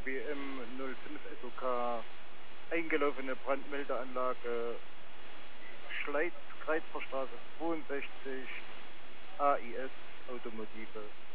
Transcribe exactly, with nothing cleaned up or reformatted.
B M null fünf S O K, eingelaufene Brandmeldeanlage, Schleiz, Kreuzverstraße zweiundsechzig, A I S Automotive.